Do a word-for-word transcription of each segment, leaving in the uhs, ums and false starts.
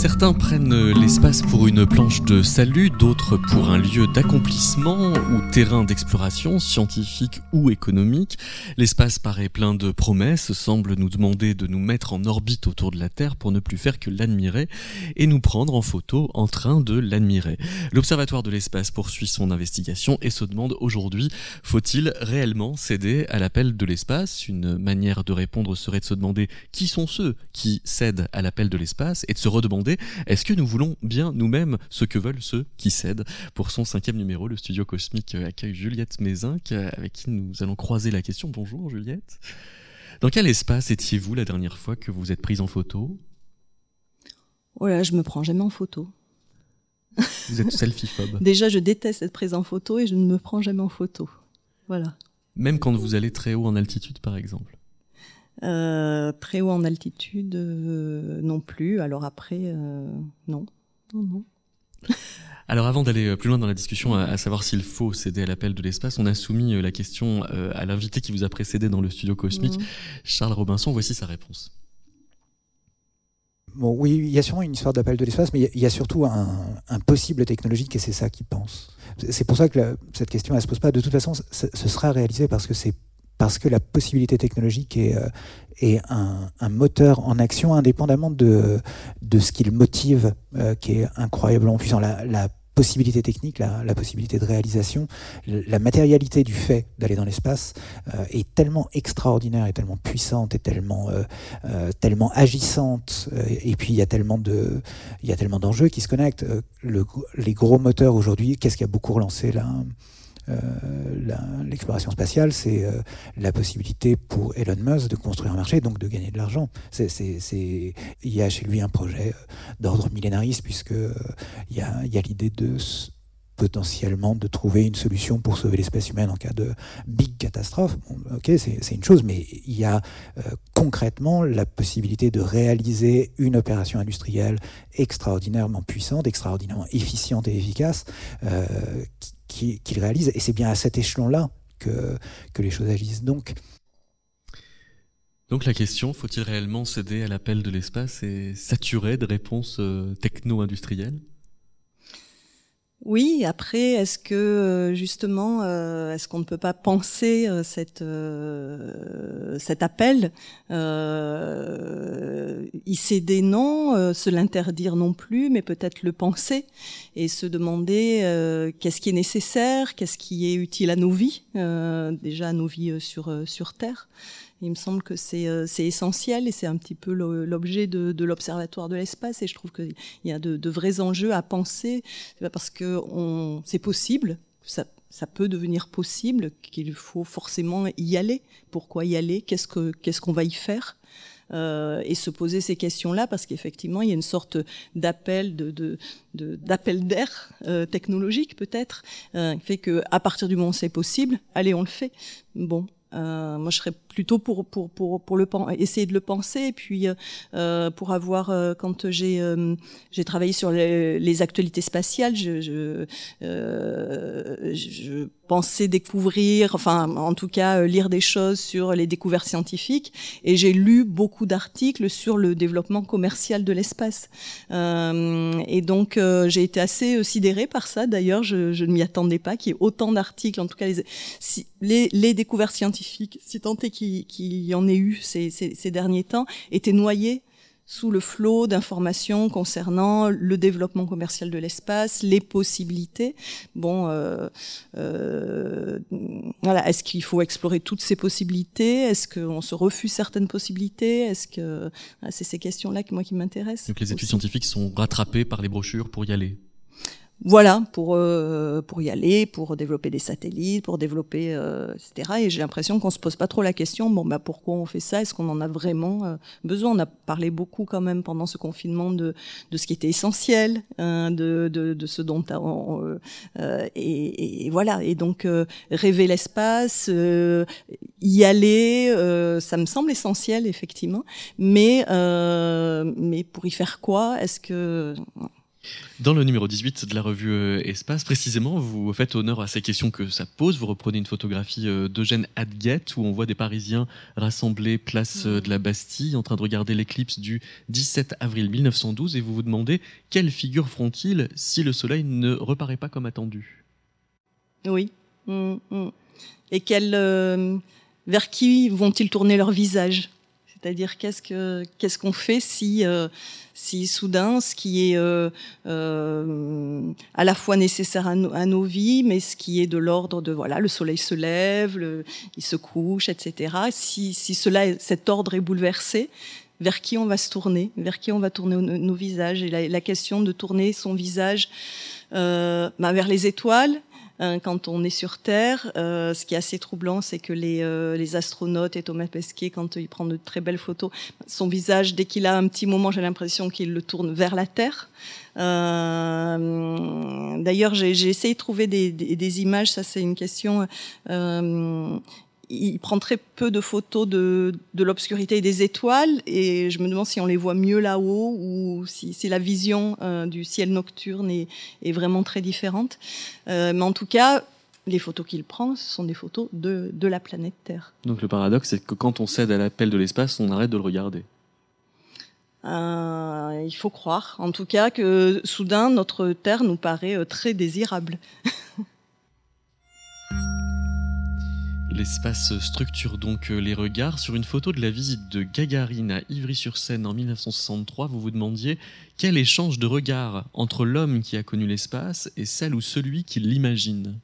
Certains prennent l'espace pour une planche de salut, d'autres pour un lieu d'accomplissement ou terrain d'exploration scientifique ou économique. L'espace paraît plein de promesses, semble nous demander de nous mettre en orbite autour de la Terre pour ne plus faire que l'admirer et nous prendre en photo en train de l'admirer. L'Observatoire de l'espace poursuit son investigation et se demande aujourd'hui, faut-il réellement céder à l'appel de l'espace ? Une manière de répondre serait de se demander qui sont ceux qui cèdent à l'appel de l'espace et de se redemander est-ce que nous voulons bien nous-mêmes ce que veulent ceux qui cèdent ? Pour son cinquième numéro, le studio cosmique accueille Juliette Mézinck, avec qui nous allons croiser la question. Bonjour Juliette. Dans quel espace étiez-vous la dernière fois que vous vous êtes prise en photo ? Oh là, je me prends jamais en photo. Vous êtes selfie-phobe. Déjà, je déteste être prise en photo et je ne me prends jamais en photo. Voilà. Même quand vous allez très haut en altitude, par exemple ? Euh, très haut en altitude, euh, non plus. Alors après, euh, non. non, non. Alors avant d'aller plus loin dans la discussion, à, à savoir s'il faut céder à l'appel de l'espace, on a soumis la question euh, à l'invité qui vous a précédé dans le studio cosmique, mmh. Charles Robinson. Voici sa réponse. Bon, oui, il y a sûrement une histoire d'appel de l'espace, mais il y a surtout un, un possible technologique et c'est ça qu'ils pensent. C'est pour ça que la, cette question, elle se pose pas. De toute façon, ce sera réalisé parce que c'est parce que la possibilité technologique est, euh, est un, un moteur en action indépendamment de, de ce qui le motive, euh, qui est incroyablement puissant. La, la possibilité technique, la, la possibilité de réalisation, la matérialité du fait d'aller dans l'espace euh, est tellement extraordinaire et tellement puissante et tellement, euh, euh, tellement agissante. Euh, et puis il y a tellement de, il y a tellement d'enjeux qui se connectent. Euh, le, les gros moteurs aujourd'hui, qu'est-ce qui a beaucoup relancé là ? Euh, la, l'exploration spatiale, c'est euh, la possibilité pour Elon Musk de construire un marché, donc de gagner de l'argent. C'est, c'est, c'est... Il y a chez lui un projet d'ordre millénariste, puisque euh, il y a, il y a l'idée de potentiellement de trouver une solution pour sauver l'espèce humaine en cas de big catastrophe. Bon, ok, c'est, c'est une chose, mais il y a euh, concrètement la possibilité de réaliser une opération industrielle extraordinairement puissante, extraordinairement efficiente et efficace, euh, qui Qu'il, qu'il réalise, et c'est bien à cet échelon-là que, que les choses agissent. Donc, Donc la question, faut-il réellement céder à l'appel de l'espace et saturer de réponses euh, techno-industrielles ? Oui, après, est-ce que justement, euh, est-ce qu'on ne peut pas penser euh, cette, euh, cet appel, euh, y céder non, euh, se l'interdire non plus, mais peut-être le penser et se demander euh, qu'est-ce qui est nécessaire, qu'est-ce qui est utile à nos vies, euh, déjà à nos vies sur sur Terre. Il me semble que c'est, euh, c'est essentiel et c'est un petit peu l'objet de, de l'Observatoire de l'espace et je trouve qu'il y a de, de vrais enjeux à penser. C'est pas parce que on, c'est possible, ça, ça peut devenir possible qu'il faut forcément y aller. Pourquoi y aller ? Qu'est-ce que, qu'est-ce qu'on va y faire ? Euh, et se poser ces questions-là parce qu'effectivement il y a une sorte d'appel de, de, de d'appel d'air euh, technologique peut-être euh, qui fait que à partir du moment où c'est possible, allez on le fait. Bon. Euh, moi, je serais plutôt pour pour pour pour le essayer de le penser et puis euh, pour avoir euh, quand j'ai euh, j'ai travaillé sur les, les actualités spatiales, je je, euh, je pensais découvrir, enfin en tout cas euh, lire des choses sur les découvertes scientifiques et j'ai lu beaucoup d'articles sur le développement commercial de l'espace euh, et donc euh, j'ai été assez euh, sidérée par ça. D'ailleurs, je, je ne m'y attendais pas qu'il y ait autant d'articles, en tout cas les si, les, les découvertes scientifiques, si tant est qu'il, qu'il y en ait eu ces, ces, ces derniers temps, étaient noyées sous le flot d'informations concernant le développement commercial de l'espace, les possibilités. Bon, euh, euh, voilà. Est-ce qu'il faut explorer toutes ces possibilités ? Est-ce qu'on se refuse certaines possibilités ? Est-ce que voilà, c'est ces questions-là qui moi qui m'intéressent. Donc les études aussi. Scientifiques sont rattrapées par les brochures pour y aller. Voilà, pour euh, pour y aller, pour développer des satellites, pour développer, euh, et cetera. Et j'ai l'impression qu'on se pose pas trop la question. Bon, bah pourquoi on fait ça ? Est-ce qu'on en a vraiment euh, besoin ? On a parlé beaucoup quand même pendant ce confinement de de ce qui était essentiel, hein, de de de ce dont on, euh, et, et voilà. Et donc euh, rêver l'espace, euh, y aller, euh, ça me semble essentiel effectivement. Mais euh, mais pour y faire quoi ? Est-ce que Dans le numéro dix-huit de la revue euh, Espace, précisément, vous faites honneur à ces questions que ça pose. Vous reprenez une photographie euh, d'Eugène Hadguet où on voit des Parisiens rassemblés place euh, de la Bastille en train de regarder l'éclipse du dix-sept avril mille neuf cent douze et vous vous demandez quelle figure feront-ils si le soleil ne reparaît pas comme attendu. Oui. Mmh, mmh. Et quel, euh, vers qui vont-ils tourner leur visage ? C'est-à-dire qu'est-ce que qu'est-ce qu'on fait si euh, si soudain ce qui est euh, euh, à la fois nécessaire à, no, à nos vies, mais ce qui est de l'ordre de voilà le soleil se lève, le, il se couche, et cetera. Si si cela cet ordre est bouleversé, vers qui on va se tourner, vers qui on va tourner nos, nos visages. Et la, la question de tourner son visage euh, bah, vers les étoiles. Quand on est sur Terre, euh, ce qui est assez troublant, c'est que les, euh, les astronautes et Thomas Pesquet, quand il prend de très belles photos, son visage, dès qu'il a un petit moment, j'ai l'impression qu'il le tourne vers la Terre. Euh, d'ailleurs, j'ai, j'ai essayé de trouver des, des, des images, ça c'est une question... Euh, il prend très peu de photos de, de l'obscurité et des étoiles, et je me demande si on les voit mieux là-haut ou si, si la vision euh, du ciel nocturne est, est vraiment très différente. Euh, mais en tout cas, les photos qu'il prend, ce sont des photos de, de la planète Terre. Donc le paradoxe, c'est que quand on cède à l'appel de l'espace, on arrête de le regarder. Euh, il faut croire, en tout cas, que soudain, notre Terre nous paraît très désirable. L'espace structure donc les regards. Sur une photo de la visite de Gagarine à Ivry-sur-Seine en mille neuf cent soixante-trois, vous vous demandiez quel échange de regards entre l'homme qui a connu l'espace et celle ou celui qui l'imagine.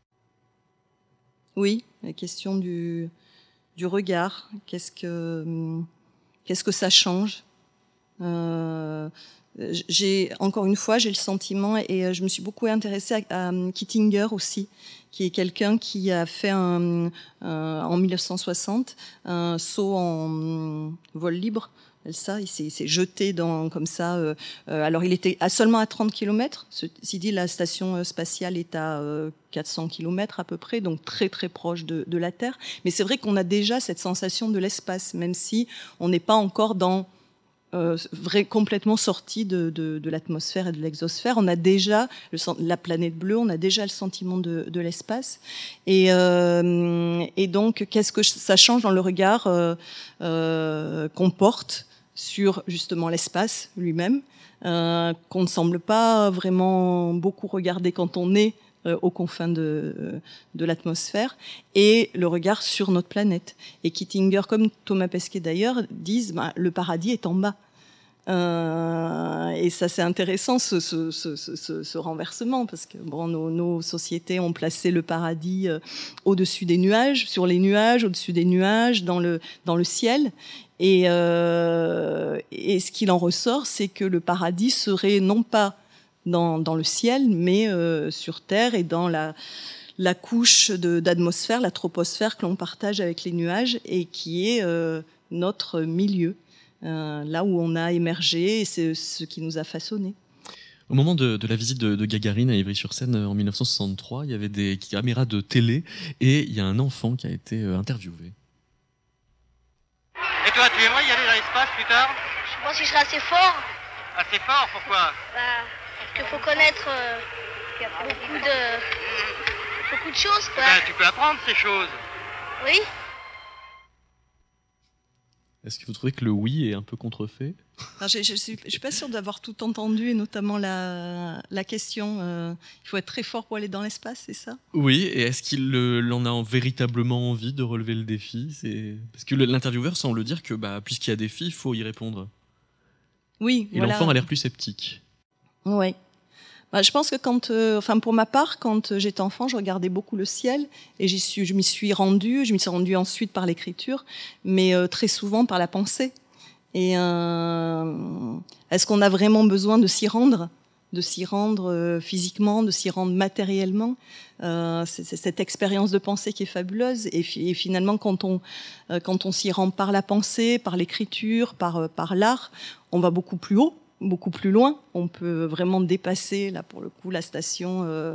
Oui, la question du, du regard. Qu'est-ce que, qu'est-ce que ça change ? euh, J'ai, encore une fois, j'ai le sentiment, et je me suis beaucoup intéressée à, à Kittinger aussi, qui est quelqu'un qui a fait un, un, en mille neuf cent soixante un saut en vol libre. Ça, il s'est, il s'est jeté dans, comme ça. Euh, alors, il était à seulement à trente kilomètres. Ceci dit, la station spatiale est à euh, quatre cents kilomètres à peu près, donc très très proche de, de la Terre. Mais c'est vrai qu'on a déjà cette sensation de l'espace, même si on n'est pas encore dans Euh, vrai, complètement sorti de, de, de l'atmosphère et de l'exosphère. On a déjà le, la planète bleue, on a déjà le sentiment de, de l'espace. Et, euh, et donc, qu'est-ce que ça change dans le regard euh, euh, qu'on porte sur justement l'espace lui-même, euh, qu'on ne semble pas vraiment beaucoup regarder quand on est Euh, aux confins de, de l'atmosphère, et le regard sur notre planète. Et Kittinger, comme Thomas Pesquet d'ailleurs, disent bah, le paradis est en bas. Euh, et ça, c'est intéressant, ce, ce, ce, ce, ce renversement, parce que bon, nos, nos sociétés ont placé le paradis euh, au-dessus des nuages, sur les nuages, au-dessus des nuages, dans le, dans le ciel. Et, euh, et ce qu'il en ressort, c'est que le paradis serait non pas Dans, dans le ciel, mais euh, sur Terre et dans la, la couche de, d'atmosphère, la troposphère que l'on partage avec les nuages et qui est euh, notre milieu, euh, là où on a émergé et c'est ce qui nous a façonnés. Au moment de, de la visite de, de Gagarine à Ivry-sur-Seine en mille neuf cent soixante-trois, il y avait des caméras de télé et il y a un enfant qui a été interviewé. Et toi, tu aimerais y aller dans l'espace plus tard ? Je pense que je serai assez fort. Assez fort, pourquoi ? Bah, parce qu'il faut connaître euh, beaucoup de beaucoup de choses, quoi. Ben, tu peux apprendre ces choses. Oui. Est-ce que vous trouvez que le oui est un peu contrefait ? Alors, je ne suis, je suis pas sûre d'avoir tout entendu, et notamment la, la question euh, il faut être très fort pour aller dans l'espace, c'est ça ? Oui, et est-ce qu'il le, en a véritablement envie de relever le défi ? C'est... Parce que l'intervieweur semble dire que bah, puisqu'il y a défi, il faut y répondre. Oui, et voilà. L'enfant a l'air plus sceptique. Oui. Bah, je pense que quand, euh, enfin pour ma part, quand j'étais enfant, je regardais beaucoup le ciel et j'y suis, je m'y suis rendue. Je m'y suis rendue ensuite par l'écriture, mais euh, très souvent par la pensée. Et euh, est-ce qu'on a vraiment besoin de s'y rendre, de s'y rendre euh, physiquement, de s'y rendre matériellement ? euh, c'est, c'est cette expérience de pensée qui est fabuleuse. Et, et finalement, quand on euh, quand on s'y rend par la pensée, par l'écriture, par euh, par l'art, on va beaucoup plus haut. beaucoup plus loin. On peut vraiment dépasser, là pour le coup, la station euh,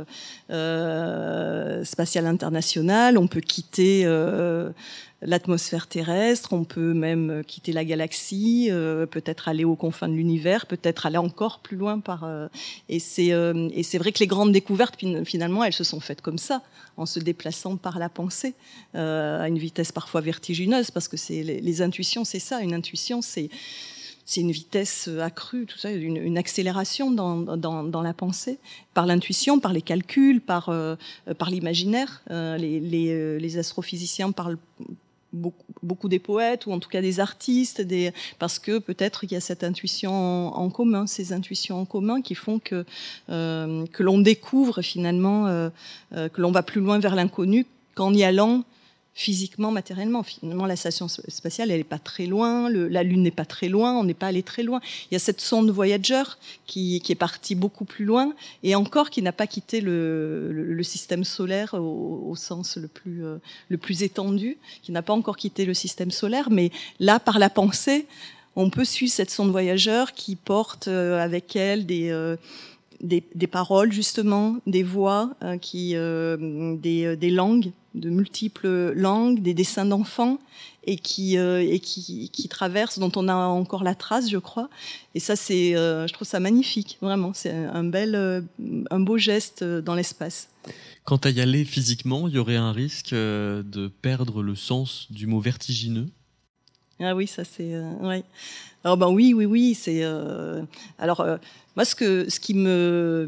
euh, spatiale internationale. On peut quitter euh, l'atmosphère terrestre. On peut même quitter la galaxie, euh, peut-être aller aux confins de l'univers, peut-être aller encore plus loin. Par, euh, et, c'est, euh, et c'est vrai que les grandes découvertes, finalement, elles se sont faites comme ça, en se déplaçant par la pensée, euh, à une vitesse parfois vertigineuse, parce que c'est les, les intuitions, c'est ça. Une intuition, c'est c'est une vitesse accrue, tout ça, une, une accélération dans, dans, dans la pensée, par l'intuition, par les calculs, par, euh, par l'imaginaire. Euh, les, les, les astrophysiciens parlent beaucoup, beaucoup des poètes, ou en tout cas des artistes, des, parce que peut-être il y a cette intuition en, en commun, ces intuitions en commun qui font que, euh, que l'on découvre finalement, euh, euh, que l'on va plus loin vers l'inconnu qu'en y allant physiquement, matériellement. Finalement, la station spatiale, elle n'est pas très loin, le, la Lune n'est pas très loin, on n'est pas allé très loin. Il y a cette sonde Voyager qui, qui est partie beaucoup plus loin, et encore qui n'a pas quitté le, le, le système solaire au, au sens le plus, euh, le plus étendu, qui n'a pas encore quitté le système solaire, mais là, par la pensée, on peut suivre cette sonde Voyager qui porte euh, avec elle des... Euh, Des, des paroles, justement, des voix, euh, qui, euh, des, euh, des langues, de multiples langues, des dessins d'enfants, et qui, euh, et qui, qui traversent, dont on a encore la trace, je crois. Et ça, c'est, euh, je trouve ça magnifique, vraiment. C'est un bel, euh, un beau geste dans l'espace. Quant à y aller physiquement, il y aurait un risque euh, de perdre le sens du mot vertigineux? Ah oui, ça c'est, euh, ouais. Alors ben oui, oui, oui, c'est. Euh, alors euh, moi, ce que, ce qui me,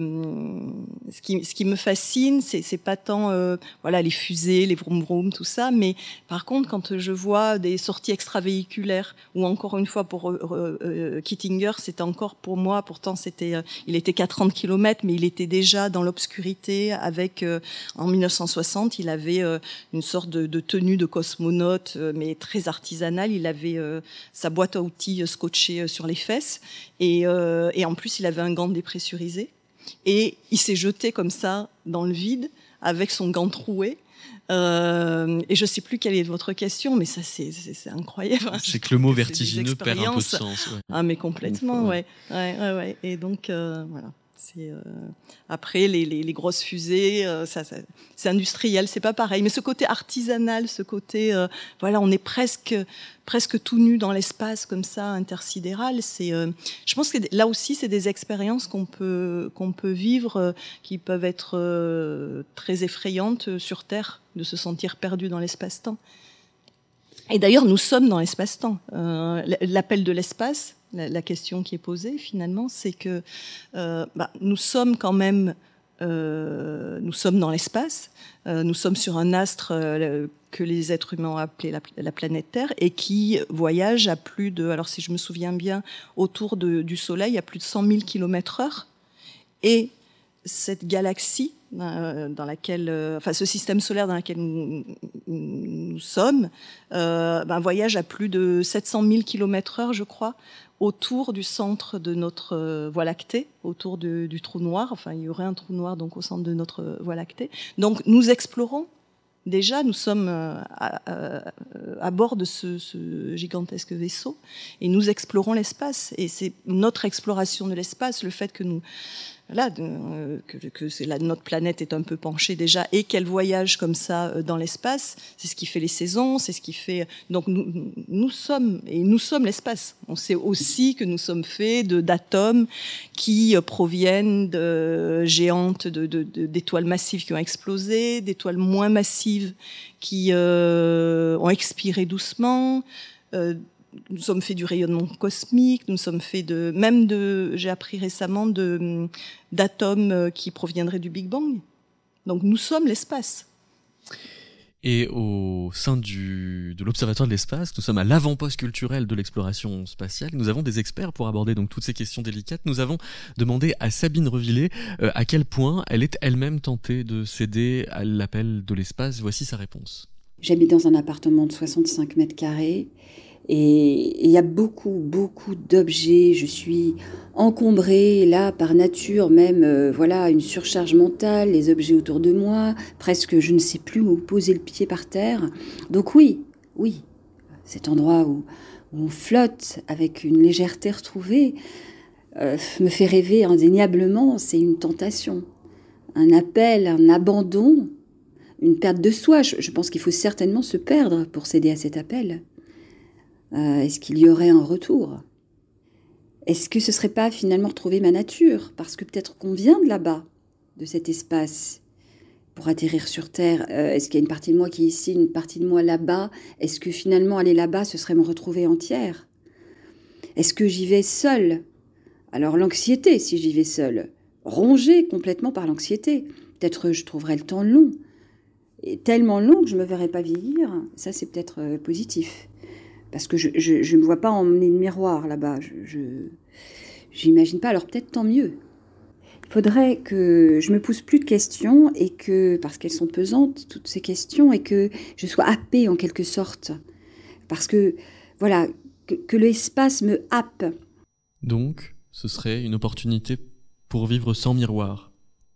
ce qui, ce qui me fascine, c'est, c'est pas tant, euh, voilà, les fusées, les vroom vroom, tout ça, mais par contre, quand je vois des sorties extravéhiculaires, ou encore une fois pour euh, euh, Kittinger, c'était encore pour moi, pourtant c'était, euh, il était qu'à trente kilomètres, mais il était déjà dans l'obscurité. Avec, euh, en mille neuf cent soixante, il avait euh, une sorte de, de tenue de cosmonaute, euh, mais très artisanale. Il avait euh, sa boîte à outils euh, scotchée euh, sur les fesses, et, euh, et en plus, il avait un gant dépressurisé, et il s'est jeté comme ça dans le vide avec son gant troué. Euh, et je ne sais plus quelle est votre question, mais ça c'est, c'est, c'est incroyable. C'est que le mot vertigineux perd un peu de sens. Ouais. Ah mais complètement, ouais. Ouais, ouais, ouais. Et donc euh, voilà. C'est, euh... Après, les, les, les grosses fusées, euh, ça, ça, c'est industriel, c'est pas pareil. Mais ce côté artisanal, ce côté, euh, voilà, on est presque, presque tout nu dans l'espace comme ça, intersidéral. C'est, euh... je pense que là aussi, c'est des expériences qu'on peut, qu'on peut vivre, euh, qui peuvent être euh, très effrayantes sur Terre, de se sentir perdu dans l'espace-temps. Et d'ailleurs, nous sommes dans l'espace-temps. Euh, l'appel de l'espace. La, la question qui est posée, finalement, c'est que euh, bah, nous sommes quand même, euh, nous sommes dans l'espace, euh, nous sommes sur un astre euh, que les êtres humains ont appelé la, la planète Terre, et qui voyage à plus de, alors si je me souviens bien, autour de, du Soleil à plus de cent mille kilomètres heure. Et cette galaxie euh, dans laquelle, euh, enfin ce système solaire dans lequel nous, nous, nous sommes, euh, ben, voyage à plus de sept cent mille kilomètres heure, je crois, autour du centre de notre euh, Voie lactée, autour de, du trou noir. Enfin, il y aurait un trou noir donc au centre de notre euh, Voie lactée. Donc, nous explorons. Déjà, nous sommes euh, à, à, à bord de ce, ce gigantesque vaisseau, et nous explorons l'espace. Et c'est notre exploration de l'espace, le fait que nous Voilà, de, que, que c'est là, notre planète est un peu penchée déjà, et qu'elle voyage comme ça dans l'espace. C'est ce qui fait les saisons, c'est ce qui fait. Donc nous, nous sommes et nous sommes l'espace. On sait aussi que nous sommes faits de d'atomes qui proviennent de géantes, de, de, de, d'étoiles massives qui ont explosé, d'étoiles moins massives qui euh, ont expiré doucement. Euh, Nous sommes faits du rayonnement cosmique, nous sommes faits de, même de, j'ai appris récemment, de, d'atomes qui proviendraient du Big Bang. Donc nous sommes l'espace. Et au sein du, de l'Observatoire de l'espace, nous sommes à l'avant-poste culturel de l'exploration spatiale. Nous avons des experts pour aborder donc toutes ces questions délicates. Nous avons demandé à Sabine Revillet euh, à quel point elle est elle-même tentée de céder à l'appel de l'espace. Voici sa réponse. J'habite dans un appartement de soixante-cinq mètres carrés. Et il y a beaucoup, beaucoup d'objets. Je suis encombrée, là, par nature, même, euh, voilà, une surcharge mentale, les objets autour de moi, presque je ne sais plus où poser le pied par terre. Donc oui, oui, cet endroit où, où on flotte avec une légèreté retrouvée, euh, me fait rêver indéniablement. C'est une tentation, un appel, un abandon, une perte de soi. Je, je pense qu'il faut certainement se perdre pour céder à cet appel. Euh, est-ce qu'il y aurait un retour ? Est-ce que ce ne serait pas finalement retrouver ma nature ? Parce que peut-être qu'on vient de là-bas, de cet espace, pour atterrir sur Terre. Euh, est-ce qu'il y a une partie de moi qui est ici, une partie de moi là-bas ? Est-ce que finalement aller là-bas, ce serait me retrouver entière ? Est-ce que j'y vais seule ? Alors l'anxiété, si j'y vais seule, rongée complètement par l'anxiété. Peut-être je trouverais le temps long, et tellement long que je ne me verrais pas vieillir. Ça, c'est peut-être euh, positif. Parce que je ne me vois pas emmener de miroir là-bas. Je n'imagine pas. Alors peut-être tant mieux. Il faudrait que je me pose plus de questions, et que, parce qu'elles sont pesantes, toutes ces questions, et que je sois happée en quelque sorte. Parce que, voilà, que, que l'espace me happe. Donc, ce serait une opportunité pour vivre sans miroir.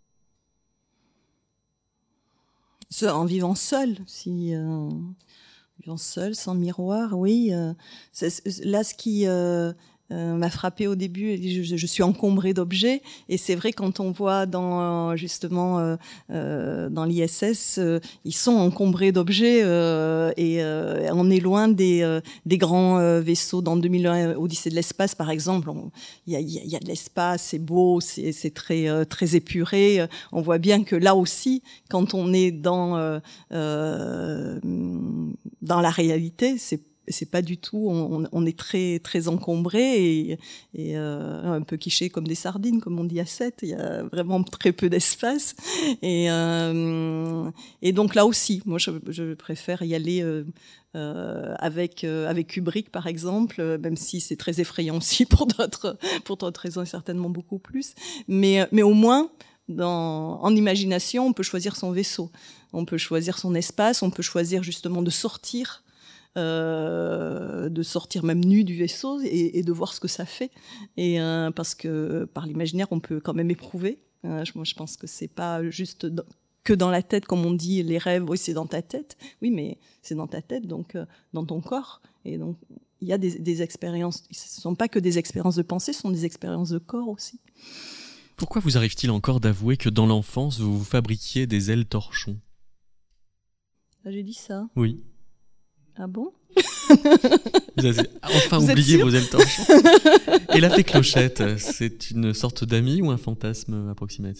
En vivant seul, si... Euh... Vivant seul, sans miroir, oui. Euh, c'est, c'est, là, ce qui euh, euh, m'a frappé au début, je, je suis encombrée d'objets, et c'est vrai quand on voit dans justement euh, euh, dans l'I S S, euh, ils sont encombrés d'objets, euh, et euh, on est loin des, euh, des grands euh, vaisseaux. Dans deux mille un, Odyssée de l'espace, par exemple, il y a, y, a, y a de l'espace, c'est beau, c'est, c'est très euh, très épuré. On voit bien que là aussi, quand on est dans euh, euh, dans la réalité, c'est c'est pas du tout. On, on est très très encombré et, et euh, un peu quiché comme des sardines, comme on dit à Sète. Il y a vraiment très peu d'espace. Et euh, et donc là aussi, moi je, je préfère y aller euh, euh, avec euh, avec Kubrick par exemple, même si c'est très effrayant aussi pour d'autres pour d'autres raisons et certainement beaucoup plus. Mais mais au moins dans en imagination, on peut choisir son vaisseau. On peut choisir son espace, on peut choisir justement de sortir, euh, de sortir même nu du vaisseau et, et de voir ce que ça fait. Et euh, parce que par l'imaginaire, on peut quand même éprouver. Euh, moi, je pense que c'est pas juste dans, que dans la tête, comme on dit, les rêves. Oui, c'est dans ta tête. Oui, mais c'est dans ta tête, donc euh, dans ton corps. Et donc, il y a des, des expériences. Ce ne sont pas que des expériences de pensée, ce sont des expériences de corps aussi. Pourquoi vous arrive-t-il encore d'avouer que dans l'enfance, vous vous fabriquiez des ailes torchons ? Ah, j'ai dit ça. Oui. Ah bon ? Vous avez enfin vous oublié vos ailes torchons. Et la fée Clochette, c'est une sorte d'amie ou un fantasme approximatif ?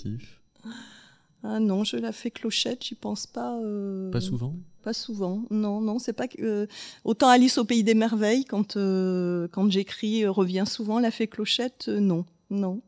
Ah non, je la fée Clochette, j'y pense pas. Euh... Pas souvent ? Pas souvent. Non, non, c'est pas que. Euh... Autant Alice au pays des merveilles, quand euh, quand j'écris, euh, revient souvent la fée Clochette. Euh, non, non.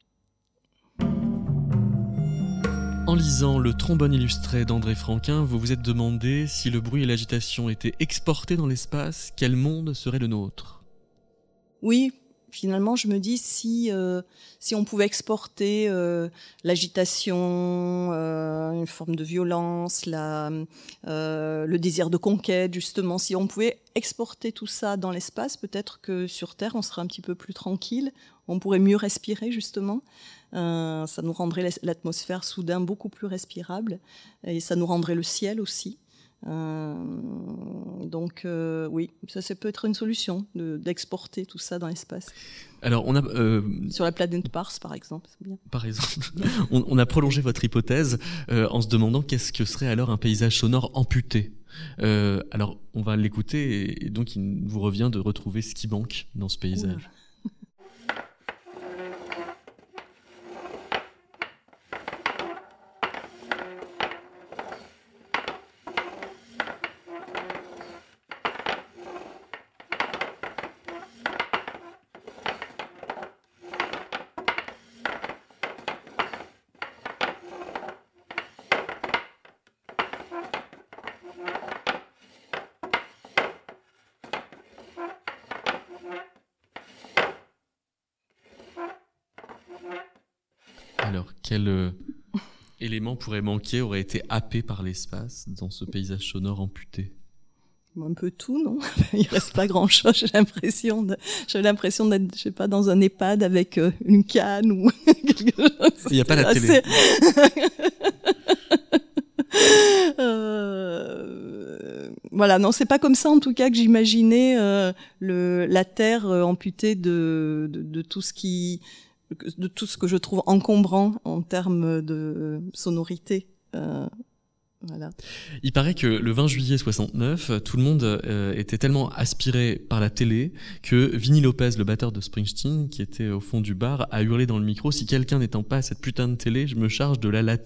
En lisant le trombone illustré d'André Franquin, vous vous êtes demandé si le bruit et l'agitation étaient exportés dans l'espace, quel monde serait le nôtre ? Oui, finalement, je me dis si euh, si on pouvait exporter euh, l'agitation, euh, une forme de violence, la, euh, le désir de conquête, justement, si on pouvait exporter tout ça dans l'espace, peut-être que sur Terre, on serait un petit peu plus tranquille, on pourrait mieux respirer, justement. Euh, ça nous rendrait l'atmosphère soudain beaucoup plus respirable et ça nous rendrait le ciel aussi. Euh, donc euh, oui, ça, ça peut être une solution de, d'exporter tout ça dans l'espace. Alors on a euh, sur la planète Mars par exemple, c'est bien. Par exemple, on, on a prolongé votre hypothèse euh, en se demandant qu'est-ce que serait alors un paysage sonore amputé. Euh, alors on va l'écouter et, et donc il vous revient de retrouver ce qui manque dans ce paysage. Oula. Alors, quel euh, élément pourrait manquer, aurait été happé par l'espace dans ce paysage sonore amputé ? Un peu tout, non ? Il reste pas grand-chose. J'ai l'impression, de, j'ai l'impression d'être, je sais pas, dans un EHPAD avec euh, une canne ou quelque chose. Il n'y a pas la assez... télé. euh... voilà, non, c'est pas comme ça en tout cas que j'imaginais euh, le, la Terre euh, amputée de, de, de tout ce qui, de tout ce que je trouve encombrant en termes de sonorité. Euh, Voilà. Il paraît que le vingt juillet soixante-neuf, tout le monde euh, était tellement aspiré par la télé que Vinnie Lopez, le batteur de Springsteen, qui était au fond du bar, a hurlé dans le micro « Si quelqu'un n'étend pas à cette putain de télé, je me charge de la latter ».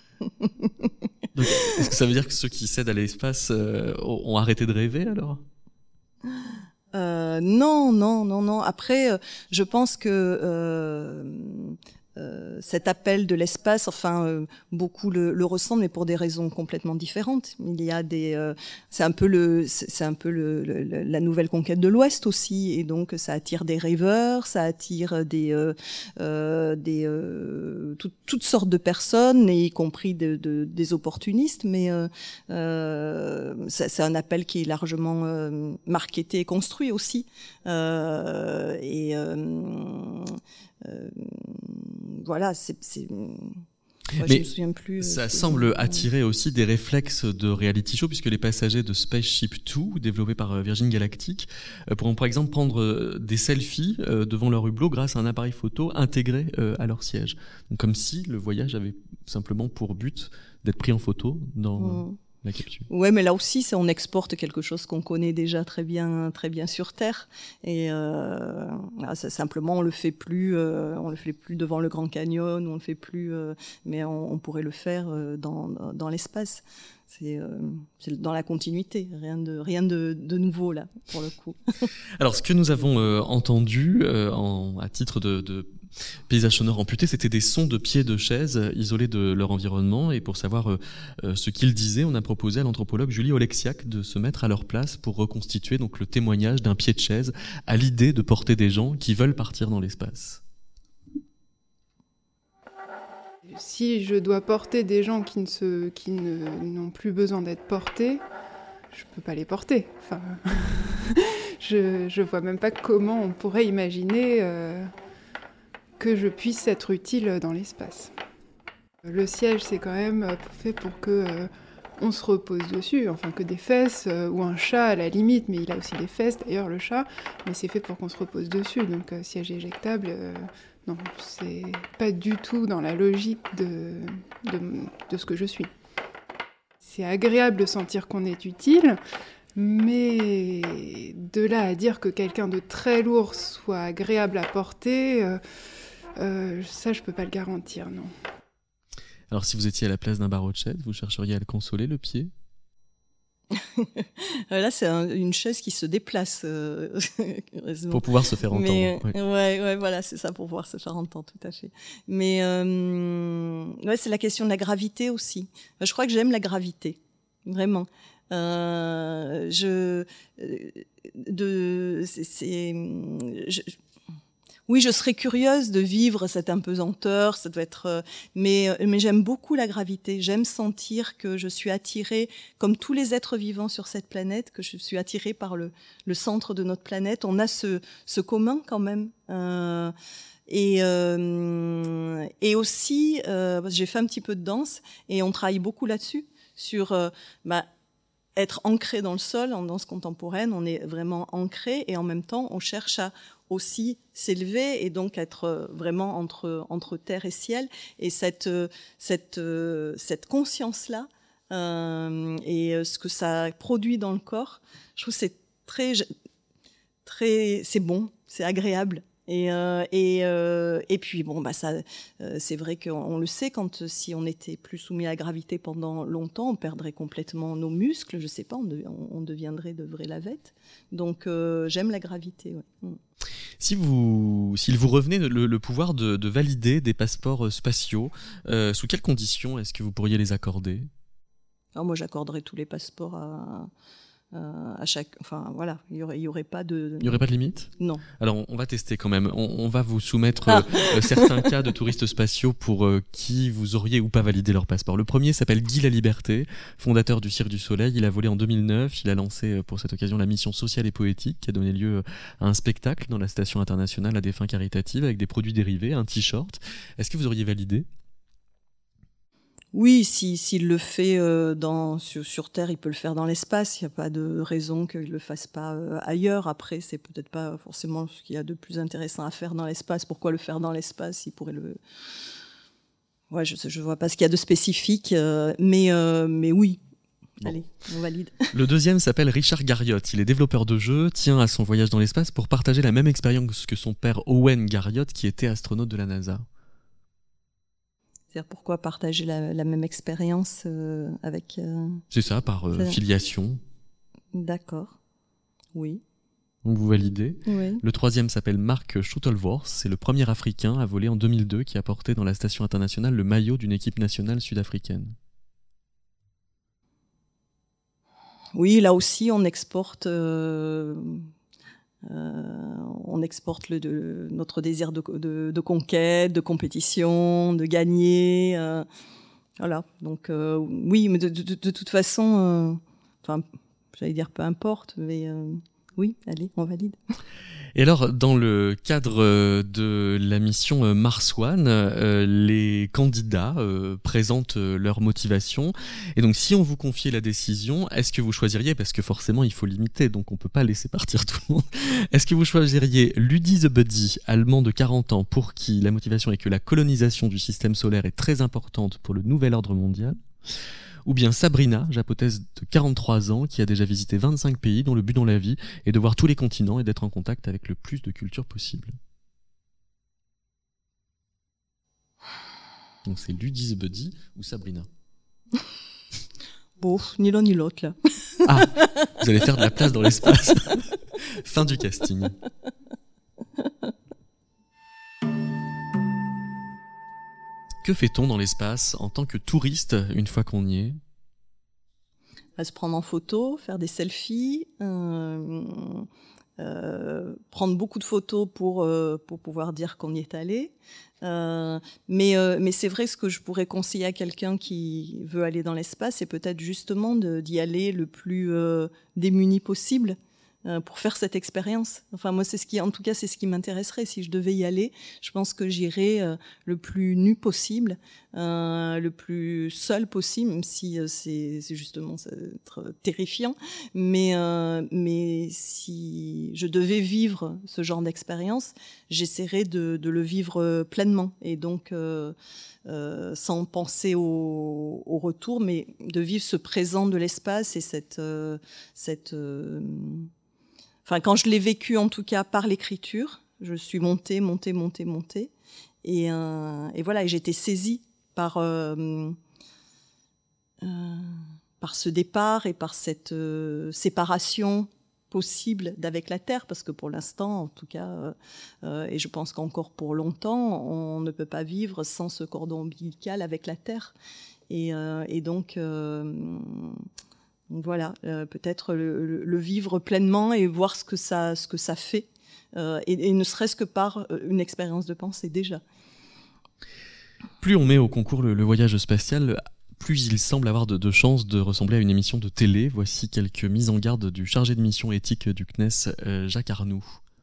Donc, est-ce que ça veut dire que ceux qui cèdent à l'espace euh, ont arrêté de rêver alors ? euh, Non, non, non, non. Après, euh, je pense que... Euh, Euh, cet appel de l'espace, enfin euh, beaucoup le, le ressentent, mais pour des raisons complètement différentes. Il y a des, euh, c'est un peu le, c'est un peu le, le, la nouvelle conquête de l'Ouest aussi, et donc ça attire des rêveurs, ça attire des, euh, euh, des, euh, tout, toutes sortes de personnes, y compris de, de, des opportunistes. Mais euh, euh, c'est, c'est un appel qui est largement euh, marketé et construit aussi, euh, et euh, Euh, voilà, c'est, c'est... Moi, mais je me souviens plus. Ça euh, semble attirer aussi des réflexes de reality show, puisque les passagers de Spaceship deux, développés par Virgin Galactic, euh, pourront par exemple prendre des selfies euh, devant leur hublot grâce à un appareil photo intégré euh, à leur siège. Donc, comme si le voyage avait simplement pour but d'être pris en photo dans... Mmh. La capsule. Ouais, mais là aussi, c'est on exporte quelque chose qu'on connaît déjà très bien, très bien sur Terre, et euh, ça, simplement on le fait plus, euh, on le fait plus devant le Grand Canyon, on le fait plus, euh, mais on, on pourrait le faire euh, dans, dans l'espace. C'est, euh, c'est dans la continuité, rien de rien de, de nouveau là pour le coup. Alors, ce que nous avons euh, entendu euh, en, à titre de, de paysage sonore amputé, c'était des sons de pieds de chaises isolés de leur environnement. Et pour savoir euh, euh, ce qu'ils disaient, on a proposé à l'anthropologue Julie Oleksiak de se mettre à leur place pour reconstituer donc le témoignage d'un pied de chaise à l'idée de porter des gens qui veulent partir dans l'espace. Si je dois porter des gens qui, ne se, qui ne, n'ont plus besoin d'être portés, je ne peux pas les porter. Enfin, je ne vois même pas comment on pourrait imaginer euh, que je puisse être utile dans l'espace. Le siège, c'est quand même fait pour que euh, on se repose dessus, enfin que des fesses, euh, ou un chat à la limite, mais il a aussi des fesses d'ailleurs le chat, mais c'est fait pour qu'on se repose dessus, donc euh, siège éjectable... Euh, Non, c'est pas du tout dans la logique de, de, de ce que je suis. C'est agréable de sentir qu'on est utile, mais de là à dire que quelqu'un de très lourd soit agréable à porter, euh, euh, ça je peux pas le garantir, non. Alors si vous étiez à la place d'un Barochet, vous chercheriez à le consoler, le pied ? Là, c'est un, une chaise qui se déplace. Euh, pour pouvoir se faire entendre. Mais, ouais. ouais, ouais, voilà, c'est ça, pour pouvoir se faire entendre, tout à fait. Mais euh, ouais, c'est la question de la gravité aussi. Je crois que j'aime la gravité, vraiment. Euh, je, de, c'est, c'est je, oui, je serais curieuse de vivre cette impesanteur, ça doit être, mais, mais j'aime beaucoup la gravité. J'aime sentir que je suis attirée, comme tous les êtres vivants sur cette planète, que je suis attirée par le, le centre de notre planète. On a ce, ce commun quand même. Euh, et, euh, et aussi, euh, j'ai fait un petit peu de danse et on travaille beaucoup là-dessus, sur euh, bah, être ancré dans le sol. En danse contemporaine, on est vraiment ancré et en même temps, on cherche à aussi s'élever et donc être vraiment entre entre terre et ciel, et cette cette cette conscience là euh, et ce que ça produit dans le corps, je trouve que c'est très très c'est bon, c'est agréable. Et euh, et euh, et puis bon bah ça euh, c'est vrai qu'on on le sait, quand si on était plus soumis à la gravité pendant longtemps, on perdrait complètement nos muscles, je sais pas, on, de, on, on deviendrait de vrais lavettes. Donc euh, j'aime la gravité, ouais. Mm. Si vous, s'il vous revenait le, le pouvoir de, de valider des passeports spatiaux, euh, sous quelles conditions est-ce que vous pourriez les accorder ? Alors moi, j'accorderais tous les passeports à, à, à chaque. Enfin, voilà, il y aurait, il y aurait pas de. Il y aurait pas de limite ? Non. Alors, on va tester quand même. On, on va vous soumettre ah. euh, certains cas de touristes spatiaux pour euh, qui vous auriez ou pas validé leur passeport. Le premier s'appelle Guy Laliberté, fondateur du Cirque du Soleil. Il a volé en deux mille neuf. Il a lancé pour cette occasion la mission sociale et poétique, qui a donné lieu à un spectacle dans la station internationale à des fins caritatives avec des produits dérivés, un t-shirt. Est-ce que vous auriez validé ? Oui, si, s'il le fait euh, dans, sur, sur Terre, il peut le faire dans l'espace. Il n'y a pas de raison qu'il ne le fasse pas euh, ailleurs. Après, c'est peut-être pas forcément ce qu'il y a de plus intéressant à faire dans l'espace. Pourquoi le faire dans l'espace? Il pourrait le... Ouais, je ne vois pas ce qu'il y a de spécifique, euh, mais, euh, mais oui. Bon. Allez, on valide. Le deuxième s'appelle Richard Garriott. Il est développeur de jeux, tient à son voyage dans l'espace pour partager la même expérience que son père Owen Garriott, qui était astronaute de la NASA. C'est-à-dire pourquoi partager la, la même expérience euh, avec... Euh... C'est ça, par euh, filiation. D'accord, oui. Donc vous validez. Oui. Le troisième s'appelle Mark Shuttleworth. C'est le premier Africain à voler en deux mille deux qui a porté dans la station internationale le maillot d'une équipe nationale sud-africaine. Oui, là aussi, on exporte, euh, euh, on exporte le, de, notre désir de, de, de conquête, de compétition, de gagner. Euh, voilà. Donc euh, oui, mais de, de, de toute façon, euh, enfin, j'allais dire peu importe, mais euh, oui, allez, on valide. Et alors, dans le cadre de la mission Mars One, euh, les candidats euh, présentent leur motivation. Et donc, si on vous confiait la décision, est-ce que vous choisiriez, parce que forcément, il faut limiter, donc on ne peut pas laisser partir tout le monde, est-ce que vous choisiriez Ludi the Buddy, allemand de quarante ans, pour qui la motivation est que la colonisation du système solaire est très importante pour le nouvel ordre mondial, ou bien Sabrina, japonaise de quarante-trois ans, qui a déjà visité vingt-cinq pays, dont le but dans la vie est de voir tous les continents et d'être en contact avec le plus de cultures possible. Donc c'est Ludi the Buddy ou Sabrina? Bon, ni l'un ni l'autre, là. Ah, vous allez faire de la place dans l'espace. Fin du casting. Que fait-on dans l'espace en tant que touriste une fois qu'on y est? À se prendre en photo, faire des selfies, euh, euh, prendre beaucoup de photos pour, euh, pour pouvoir dire qu'on y est allé. Euh, mais, euh, mais c'est vrai, ce que je pourrais conseiller à quelqu'un qui veut aller dans l'espace, c'est peut-être justement de, d'y aller le plus euh, démuni possible. Pour faire cette expérience. Enfin, moi, c'est ce qui, en tout cas, c'est ce qui m'intéresserait. Si je devais y aller, je pense que j'irais euh, le plus nu possible, euh, le plus seul possible, même si euh, c'est, c'est justement ça va être terrifiant. Mais, euh, mais si je devais vivre ce genre d'expérience, j'essaierais de, de le vivre pleinement. Et donc, euh, euh, sans penser au, au retour, mais de vivre ce présent de l'espace et cette... Euh, cette euh, Enfin, quand je l'ai vécu, en tout cas, par l'écriture, je suis montée, montée, montée, montée. Et, euh, et voilà, et j'ai été saisie par, euh, euh, par ce départ et par cette euh, séparation possible d'avec la Terre, parce que pour l'instant, en tout cas, euh, euh, et je pense qu'encore pour longtemps, on ne peut pas vivre sans ce cordon ombilical avec la Terre. Et, euh, et donc... Euh, Donc voilà, euh, peut-être le, le, le vivre pleinement et voir ce que ça, ce que ça fait, euh, et, et ne serait-ce que par une expérience de pensée déjà. Plus on met au concours le, le voyage spatial, plus il semble avoir de, de chances de ressembler à une émission de télé. Voici quelques mises en garde du chargé de mission éthique du C N E S, euh, Jacques Arnoux.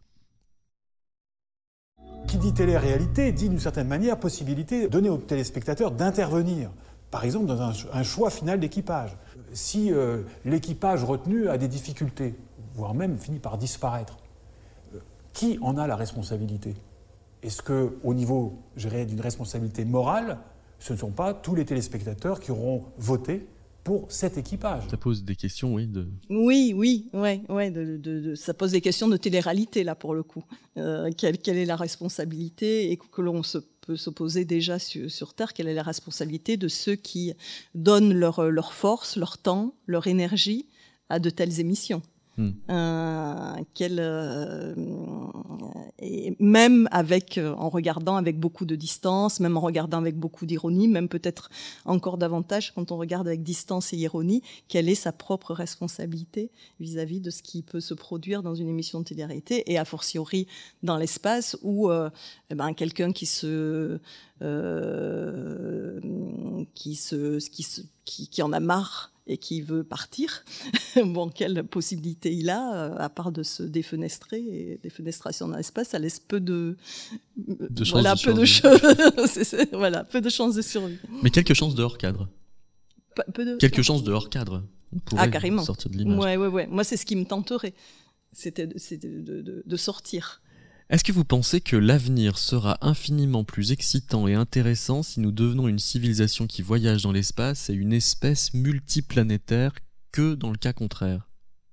Qui dit télé-réalité dit d'une certaine manière possibilité donnée aux téléspectateurs d'intervenir, par exemple dans un, un choix final d'équipage. Si euh, l'équipage retenu a des difficultés, voire même finit par disparaître, euh, qui en a la responsabilité? Est-ce qu'au niveau, je dirais, d'une responsabilité morale, ce ne sont pas tous les téléspectateurs qui auront voté pour cet équipage? Ça pose des questions, oui. De... Oui, oui, ouais, ouais. De, de, de, ça pose des questions de télé-réalité, là, pour le coup. Euh, quelle, quelle est la responsabilité, et que l'on se peut se poser déjà sur, sur Terre, quelle est la responsabilité de ceux qui donnent leur, leur force, leur temps, leur énergie à de telles émissions. Mmh. Euh, quelle, euh, et même avec, en regardant avec beaucoup de distance, même en regardant avec beaucoup d'ironie, même peut-être encore davantage quand on regarde avec distance et ironie, quelle est sa propre responsabilité vis-à-vis de ce qui peut se produire dans une émission de télé-réalité, et a fortiori dans l'espace où euh, eh ben, quelqu'un qui se, euh, qui se, qui se, qui, qui en a marre et qui veut partir, bon, quelle possibilité il a, à part de se défenestrer, et défenestration dans l'espace, ça laisse peu de, de voilà, de peu de choses, c'est, c'est, voilà, peu de chances de survie. Mais quelques chances de hors cadre. Peu, peu de... Quelques chances de hors cadre. On pourrait ah, carrément. sortir de l'image. Ouais, ouais, ouais. Moi, c'est ce qui me tenterait, c'était, de, c'était de, de, de sortir. Est-ce que vous pensez que l'avenir sera infiniment plus excitant et intéressant si nous devenons une civilisation qui voyage dans l'espace et une espèce multiplanétaire que dans le cas contraire ?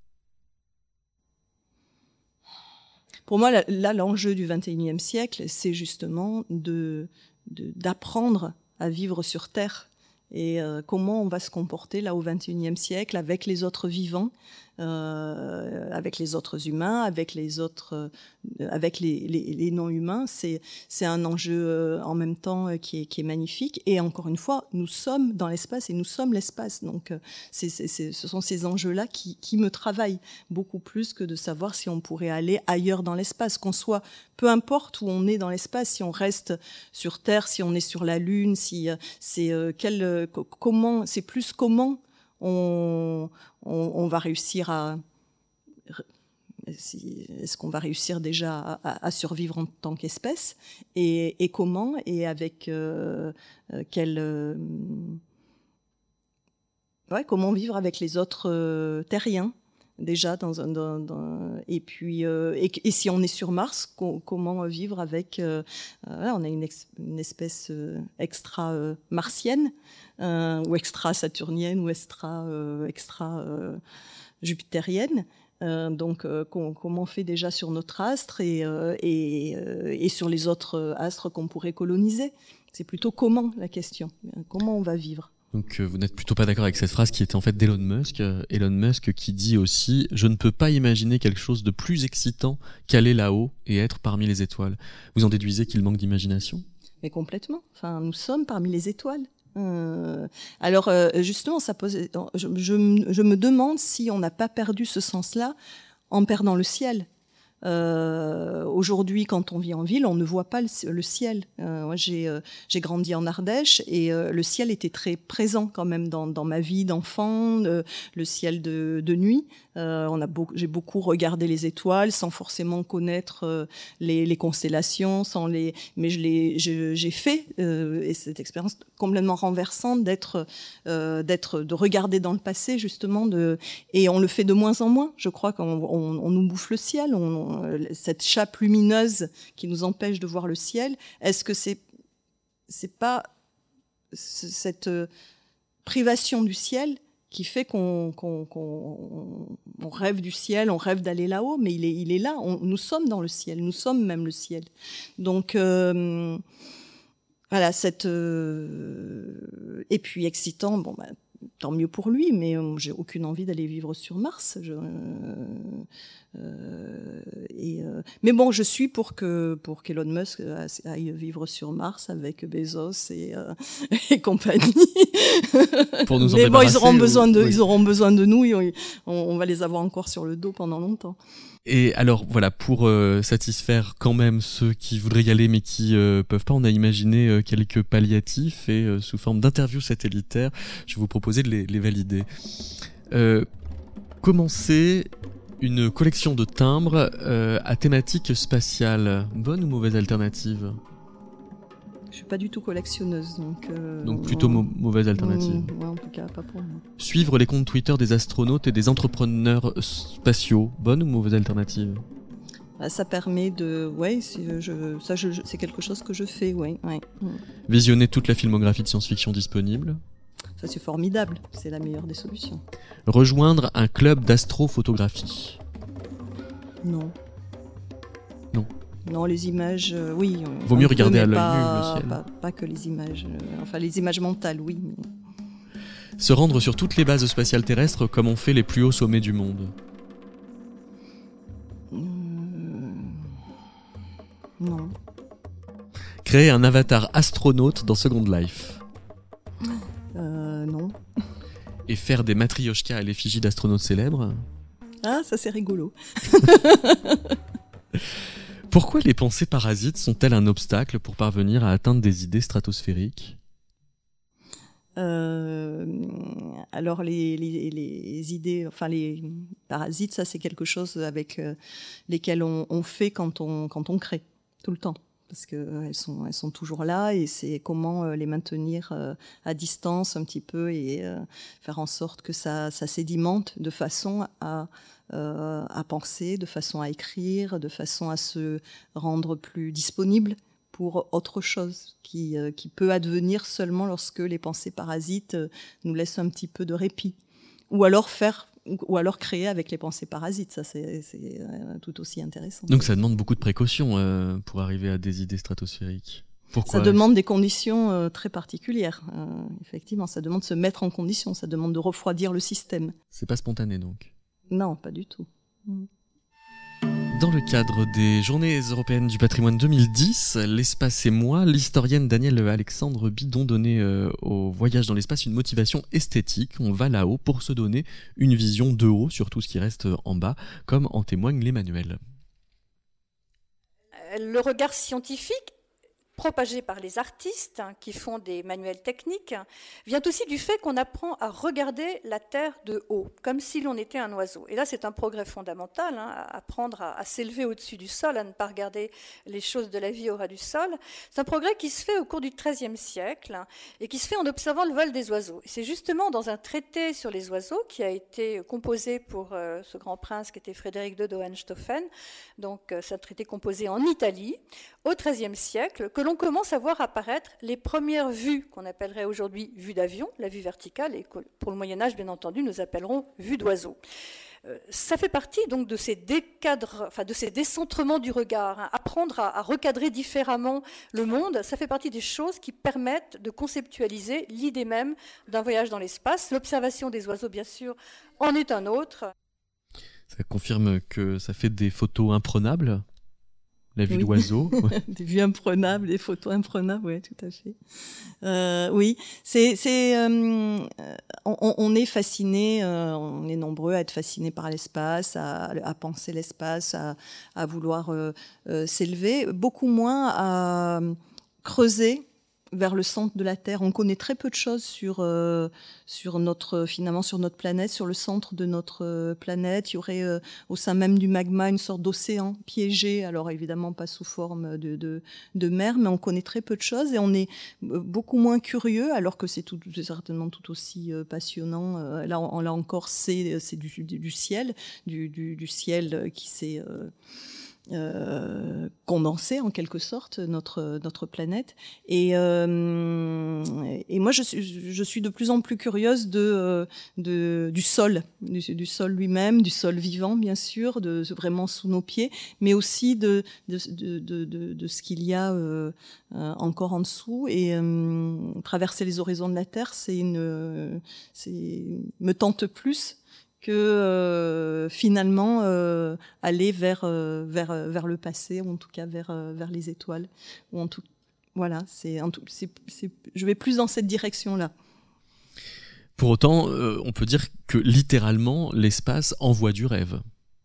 Pour moi, là, là, l'enjeu du vingt et unième siècle, c'est justement de, de, d'apprendre à vivre sur Terre. Et euh, comment on va se comporter là au vingt et unième siècle avec les autres vivants, euh, avec les autres humains, avec les autres, euh, avec les, les, les non-humains. C'est, c'est un enjeu euh, en même temps euh, qui est, qui est magnifique. Et encore une fois, nous sommes dans l'espace et nous sommes l'espace. Donc, euh, c'est, c'est, c'est, ce sont ces enjeux-là qui, qui me travaillent beaucoup plus que de savoir si on pourrait aller ailleurs dans l'espace, qu'on soit, peu importe où on est dans l'espace, si on reste sur Terre, si on est sur la Lune, si euh, c'est euh, quel euh, comment, c'est plus comment on, on, on va réussir à, est-ce qu'on va réussir déjà à, à survivre en tant qu'espèce, et, et comment, et avec euh, quel, euh, ouais, comment vivre avec les autres euh, terriens déjà dans un, dans, dans, et puis euh, et, et si on est sur Mars, co- comment vivre avec euh, euh, on a une, ex, une espèce euh, extra euh, martienne euh, ou extra saturnienne ou extra euh, extra euh, jupitérienne. Euh, donc, euh, qu'on, comment on fait déjà sur notre astre et, euh, et, euh, et sur les autres astres qu'on pourrait coloniser. C'est plutôt comment la question. Comment on va vivre. Donc euh, vous n'êtes plutôt pas d'accord avec cette phrase qui était en fait d'Elon Musk. Euh, Elon Musk qui dit aussi « Je ne peux pas imaginer quelque chose de plus excitant qu'aller là-haut et être parmi les étoiles ». Vous en déduisez qu'il manque d'imagination ? Mais complètement. Enfin, nous sommes parmi les étoiles. Euh, alors euh, justement, ça pose, je, je, je me demande si on n'a pas perdu ce sens-là en perdant le ciel. Euh, aujourd'hui, quand on vit en ville, on ne voit pas le, le ciel. Euh, moi, j'ai, euh, j'ai grandi en Ardèche et euh, le ciel était très présent quand même dans, dans ma vie d'enfant. Euh, le ciel de, de nuit. Euh, on a beaucoup, j'ai beaucoup regardé les étoiles sans forcément connaître euh, les, les constellations, sans les. Mais je l'ai, je, j'ai fait euh, et cette expérience complètement renversante d'être, euh, d'être, de regarder dans le passé justement. De et on le fait de moins en moins. Je crois qu'on on, on nous bouffe le ciel. On, cette chape lumineuse qui nous empêche de voir le ciel, est-ce que c'est c'est pas cette privation du ciel qui fait qu'on, qu'on, qu'on on rêve du ciel, on rêve d'aller là-haut, mais il est il est là, on, nous sommes dans le ciel, nous sommes même le ciel. Donc euh, voilà, cette euh, et puis excitant, bon ben tant mieux pour lui, mais euh, j'ai aucune envie d'aller vivre sur Mars. Je, euh, euh, et, euh, mais bon, je suis pour que pour qu'Elon Musk aille vivre sur Mars avec Bezos et, euh, et compagnie. Pour nous en mais bon, ils auront ou... besoin de, oui. ils auront besoin de nous. Et on, on va les avoir encore sur le dos pendant longtemps. Et alors voilà, pour euh, satisfaire quand même ceux qui voudraient y aller mais qui euh, peuvent pas, on a imaginé euh, quelques palliatifs et euh, sous forme d'interviews satellitaires, je vais vous proposer de les, les valider. Euh, commencer une collection de timbres euh, à thématique spatiale, bonne ou mauvaise alternative ? Je suis pas du tout collectionneuse, donc. Euh, donc plutôt non. mo- mauvaise alternative. Mmh, ouais, en tout cas, pas pour moi. Suivre les comptes Twitter des astronautes et des entrepreneurs spatiaux, bonne ou mauvaise alternative ? Bah, ça permet de, ouais, c'est, je, ça, je, c'est quelque chose que je fais, ouais, ouais. Mmh. Visionner toute la filmographie de science-fiction disponible. Ça, c'est formidable. C'est la meilleure des solutions. Rejoindre un club d'astrophotographie. Non. Non. Non, les images, euh, oui. Vaut mieux regarder à l'œil pas, nu le ciel. Pas, pas que les images. Euh, enfin, les images mentales, oui. Mais... Se rendre sur toutes les bases spatiales terrestres comme on fait les plus hauts sommets du monde. Mmh... Non. Créer un avatar astronaute dans Second Life. Euh, non. Et faire des matrioshkas à l'effigie d'astronautes célèbres. Ah, ça c'est rigolo. Pourquoi les pensées parasites sont-elles un obstacle pour parvenir à atteindre des idées stratosphériques ? Euh, alors les, les, les idées, enfin les parasites, ça c'est quelque chose avec euh, lesquels on, on fait quand on quand on crée tout le temps, parce que euh, elles sont elles sont toujours là et c'est comment euh, les maintenir euh, à distance un petit peu et euh, faire en sorte que ça ça sédimente de façon à euh, à penser, de façon à écrire, de façon à se rendre plus disponible pour autre chose qui, euh, qui peut advenir seulement lorsque les pensées parasites euh, nous laissent un petit peu de répit. Ou alors faire, ou alors créer avec les pensées parasites. Ça, c'est, c'est euh, tout aussi intéressant. Donc ça demande beaucoup de précautions euh, pour arriver à des idées stratosphériques. Pourquoi ? Ça demande des conditions euh, très particulières. Euh, effectivement, ça demande de se mettre en condition. Ça demande de refroidir le système. C'est pas spontané donc ? Non, pas du tout. Mm. Dans le cadre des Journées européennes du patrimoine deux mille dix, L'espace et moi, l'historienne Danielle Alexandre Bidon donnait euh, au voyage dans l'espace une motivation esthétique. On va là-haut pour se donner une vision de haut sur tout ce qui reste en bas, comme en témoigne les manuels. Le regard scientifique, propagé par les artistes hein, qui font des manuels techniques, vient aussi du fait qu'on apprend à regarder la Terre de haut, comme si l'on était un oiseau. Et là, c'est un progrès fondamental, hein, à apprendre à, à s'élever au-dessus du sol, à ne pas regarder les choses de la vie au ras du sol. C'est un progrès qui se fait au cours du treizième siècle hein, et qui se fait en observant le vol des oiseaux. Et c'est justement dans un traité sur les oiseaux qui a été composé pour euh, ce grand prince qui était Frédéric deux d'Hohenstaufen, donc euh, c'est un traité composé en Italie, au treizième siècle, que l'on commence à voir apparaître les premières vues qu'on appellerait aujourd'hui vues d'avion, la vue verticale, et que pour le Moyen-Âge, bien entendu, nous appellerons vues d'oiseau. Euh, ça fait partie donc de ces décadres, enfin de ces décentrements du regard. Hein. Apprendre à, à recadrer différemment le monde, ça fait partie des choses qui permettent de conceptualiser l'idée même d'un voyage dans l'espace. L'observation des oiseaux, bien sûr, en est un autre. Ça confirme que ça fait des photos imprenables ? La vue oui. d'oiseau. Ouais. Des vues imprenables, des photos imprenables, oui, tout à fait. Euh, oui, c'est, c'est, euh, on, on est fasciné, euh, on est nombreux à être fascinés par l'espace, à, à penser l'espace, à, à vouloir euh, euh, s'élever, beaucoup moins à creuser vers le centre de la Terre. On connaît très peu de choses sur euh, sur notre finalement sur notre planète, sur le centre de notre euh, planète. Il y aurait euh, au sein même du magma une sorte d'océan piégé. Alors évidemment pas sous forme de de, de mer, mais on connaît très peu de choses et on est beaucoup moins curieux, alors que c'est tout c'est certainement tout aussi euh, passionnant. Euh, là, on, là encore, c'est c'est du du ciel, du du, du ciel qui s'est euh, Euh, condenser en quelque sorte notre notre planète et euh, et moi je suis je suis de plus en plus curieuse de de du sol du, du sol lui-même, du sol vivant bien sûr, de vraiment sous nos pieds, mais aussi de de de de, de, de ce qu'il y a euh, encore en dessous et euh, traverser les horizons de la Terre, c'est une c'est me tente plus que euh, finalement euh, aller vers euh, vers vers le passé, ou en tout cas vers euh, vers les étoiles, ou en tout voilà, c'est en tout c'est, c'est je vais plus dans cette direction-là. Pour autant, euh, on peut dire que littéralement l'espace envoie du rêve.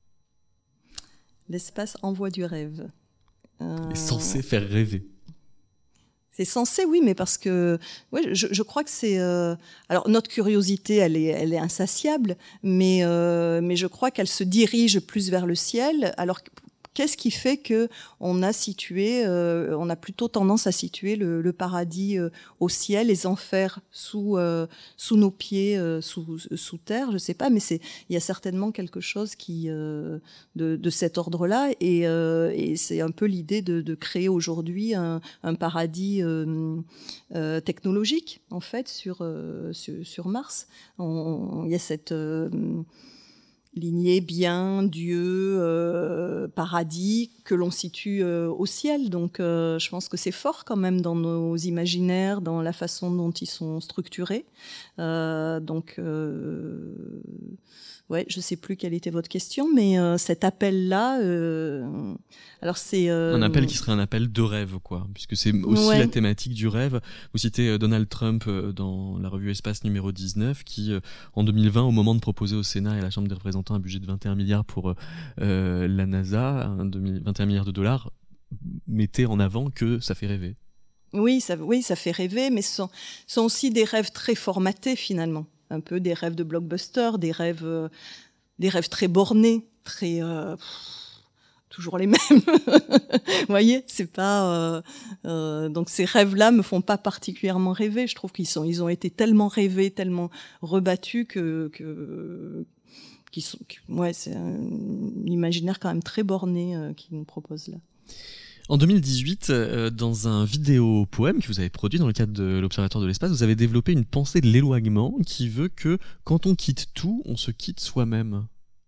L'espace envoie du rêve. Euh... Est censé faire rêver. C'est censé, oui, mais parce que ouais, je, je crois que c'est. Euh, alors notre curiosité, elle est, elle est insatiable, mais euh, mais je crois qu'elle se dirige plus vers le ciel. Alors qu'est-ce qui fait que on a situé, euh, on a plutôt tendance à situer le, le paradis euh, au ciel, les enfers sous euh, sous nos pieds, euh, sous sous terre, je sais pas, mais c'est il y a certainement quelque chose qui euh, de, de cet ordre-là, et, euh, et c'est un peu l'idée de, de créer aujourd'hui un, un paradis euh, euh, technologique en fait sur euh, sur, sur Mars. On, il y a cette euh, lignée bien, Dieu, euh, paradis, que l'on situe euh, au ciel. Donc euh, je pense que c'est fort quand même dans nos imaginaires, dans la façon dont ils sont structurés. Euh, donc, euh, ouais, je sais plus quelle était votre question, mais euh, cet appel-là, euh, alors c'est... Euh, un appel qui serait un appel de rêve, quoi, puisque c'est aussi ouais. la thématique du rêve. Vous citez Donald Trump dans la revue Espace numéro dix-neuf, qui, en deux mille vingt, au moment de proposer au Sénat et à la Chambre des représentants un budget de vingt et un milliards pour euh, la NASA, vingt et un milliards de dollars, mettait en avant que ça fait rêver. Oui, ça, oui, ça fait rêver, mais ce sont, ce sont aussi des rêves très formatés finalement, un peu des rêves de blockbuster, des rêves, euh, des rêves très bornés, très euh, pff, toujours les mêmes. Vous voyez, c'est pas euh, euh, donc ces rêves-là me font pas particulièrement rêver. Je trouve qu'ils sont, ils ont été tellement rêvés, tellement rebattus que que qui sont, que, ouais, c'est un imaginaire quand même très borné euh, qu'ils nous proposent là. En deux mille dix-huit, euh, dans un vidéo-poème que vous avez produit dans le cadre de l'Observatoire de l'espace, vous avez développé une pensée de l'éloignement qui veut que quand on quitte tout, on se quitte soi-même.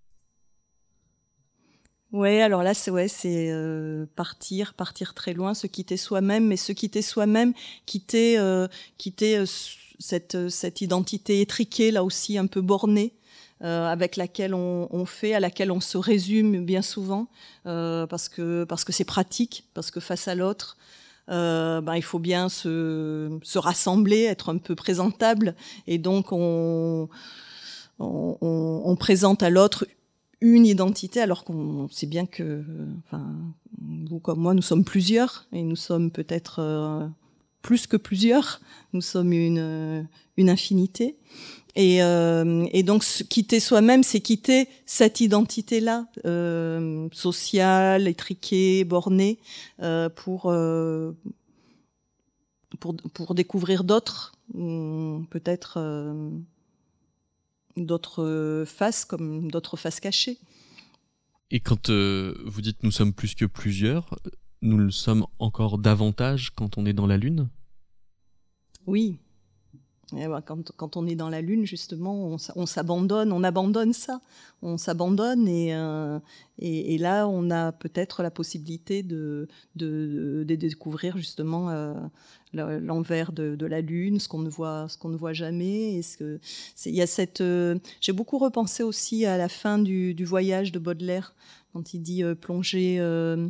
Ouais, alors là, c'est ouais, c'est euh, partir, partir très loin, se quitter soi-même, mais se quitter soi-même, quitter, euh, quitter euh, cette cette identité étriquée là aussi un peu bornée. Euh, avec laquelle on, on fait, à laquelle on se résume bien souvent, euh, parce que parce que c'est pratique, parce que face à l'autre, euh, ben il faut bien se se rassembler, être un peu présentable, et donc on on, on, on présente à l'autre une identité, alors qu'on sait bien que, enfin, vous comme moi, nous sommes plusieurs, et nous sommes peut-être euh, plus que plusieurs, nous sommes une une infinité. Et, euh, et donc quitter soi-même, c'est quitter cette identité-là, euh, sociale, étriquée, bornée, euh, pour, euh, pour pour découvrir d'autres, peut-être euh, d'autres faces, comme d'autres faces cachées. Et quand euh, vous dites nous sommes plus que plusieurs, nous le sommes encore davantage quand on est dans la Lune ? Oui. Et ben, quand, quand on est dans la Lune, justement, on, on s'abandonne, on abandonne ça, on s'abandonne et, euh, et, et là, on a peut-être la possibilité de, de, de découvrir justement euh, l'envers de, de la Lune, ce qu'on ne voit, ce qu'on ne voit jamais. Et ce que, c'est, il y a cette, euh, j'ai beaucoup repensé aussi à la fin du, du voyage de Baudelaire, quand il dit euh, plonger, euh,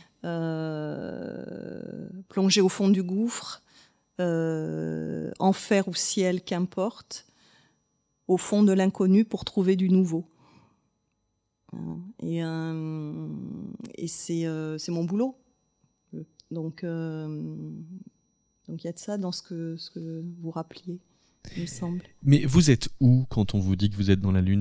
euh, plonger au fond du gouffre. Euh, enfer ou ciel, qu'importe, au fond de l'inconnu pour trouver du nouveau. Et, euh, et c'est, euh, c'est mon boulot. Donc, euh, donc il y a de ça dans ce que, ce que vous rappeliez, il me semble. Mais vous êtes où quand on vous dit que vous êtes dans la Lune ?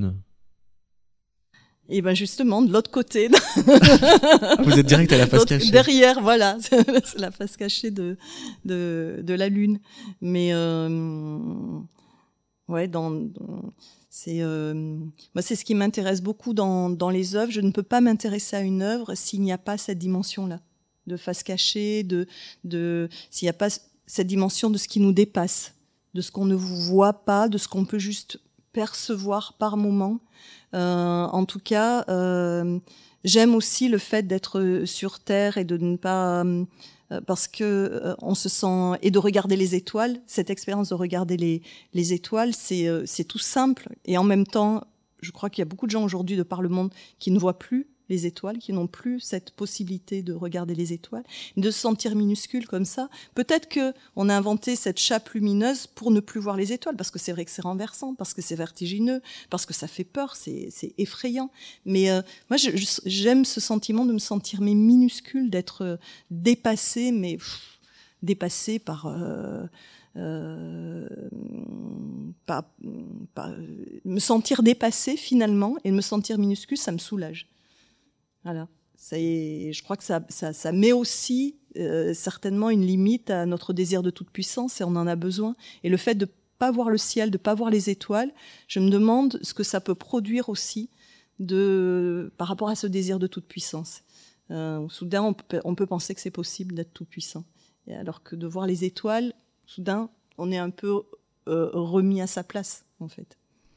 Et ben justement, de l'autre côté. Vous êtes direct à la face cachée. Derrière, voilà, c'est la face cachée de de, de la Lune. Mais euh, ouais, dans, dans c'est euh, moi c'est ce qui m'intéresse beaucoup dans dans les œuvres. Je ne peux pas m'intéresser à une œuvre s'il n'y a pas cette dimension-là de face cachée, de de s'il n'y a pas cette dimension de ce qui nous dépasse, de ce qu'on ne voit pas, de ce qu'on peut juste percevoir par moment. Euh, en tout cas, euh, j'aime aussi le fait d'être sur Terre et de ne pas, euh, parce que euh, on se sent, et de regarder les étoiles. Cette expérience de regarder les les étoiles, c'est euh, c'est tout simple et en même temps, je crois qu'il y a beaucoup de gens aujourd'hui de par le monde qui ne voient plus les étoiles, qui n'ont plus cette possibilité de regarder les étoiles, de se sentir minuscule comme ça. Peut-être que on a inventé cette chape lumineuse pour ne plus voir les étoiles, parce que c'est vrai que c'est renversant, parce que c'est vertigineux, parce que ça fait peur, c'est, c'est effrayant. Mais euh, moi, je, je, j'aime ce sentiment de me sentir mais minuscule, d'être euh, dépassée, mais pff, dépassée par... Euh, Euh, pas, pas, me sentir dépassée finalement et me sentir minuscule, ça me soulage. Voilà. Ça est, je crois que ça, ça, ça met aussi euh, certainement une limite à notre désir de toute puissance et on en a besoin. Et le fait de pas voir le ciel, de pas voir les étoiles, je me demande ce que ça peut produire aussi de par rapport à ce désir de toute puissance. Euh, soudain, on peut, on peut penser que c'est possible d'être tout puissant, et alors que de voir les étoiles, soudain, on est un peu euh, remis à sa place, en fait.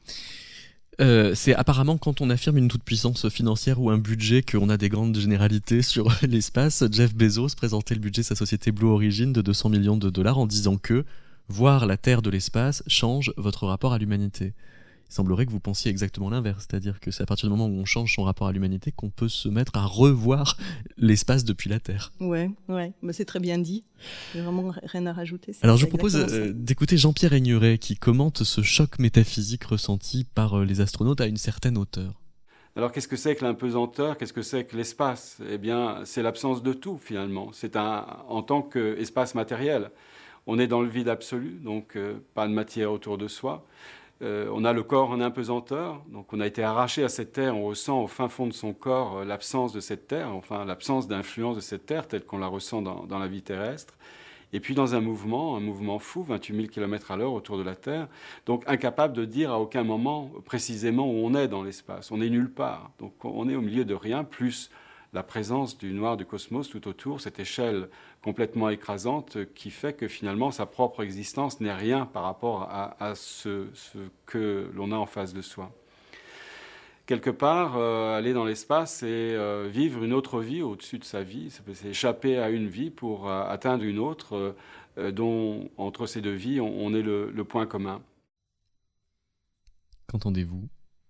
Euh, c'est apparemment quand on affirme une toute-puissance financière ou un budget qu'on a des grandes généralités sur l'espace. Jeff Bezos présentait le budget de sa société Blue Origin de deux cents millions de dollars en disant que voir la Terre de l'espace change votre rapport à l'humanité. Il semblerait que vous pensiez exactement l'inverse, c'est-à-dire que c'est à partir du moment où on change son rapport à l'humanité qu'on peut se mettre à revoir l'espace depuis la Terre. Ouais, ouais, mais c'est très bien dit. J'ai vraiment rien à rajouter. C'est Alors je vous propose euh, d'écouter Jean-Pierre Aigneret qui commente ce choc métaphysique ressenti par euh, les astronautes à une certaine hauteur. Alors qu'est-ce que c'est que l'impesanteur? Qu'est-ce que c'est que l'espace? Eh bien, c'est l'absence de tout, finalement. C'est un, en tant qu'espace matériel. On est dans le vide absolu, donc euh, pas de matière autour de soi. Euh, on a le corps en impesanteur, donc on a été arraché à cette terre, on ressent au fin fond de son corps euh, l'absence de cette terre, enfin l'absence d'influence de cette terre telle qu'on la ressent dans, dans la vie terrestre. Et puis dans un mouvement, un mouvement fou, vingt-huit mille kilomètres à l'heure autour de la Terre, donc incapable de dire à aucun moment précisément où on est dans l'espace. On est nulle part, donc on est au milieu de rien, plus la présence du noir du cosmos tout autour, cette échelle complètement écrasante qui fait que finalement sa propre existence n'est rien par rapport à, à ce, ce que l'on a en face de soi. Quelque part, euh, aller dans l'espace, c'est euh, vivre une autre vie au-dessus de sa vie, c'est échapper à une vie pour euh, atteindre une autre, euh, dont entre ces deux vies, on, on est le, le point commun. Qu'entendez-vous ?